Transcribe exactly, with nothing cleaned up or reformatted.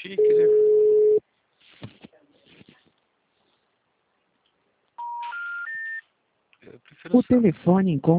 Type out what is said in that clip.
chique, né? Eu prefiro O samba. telefone encontra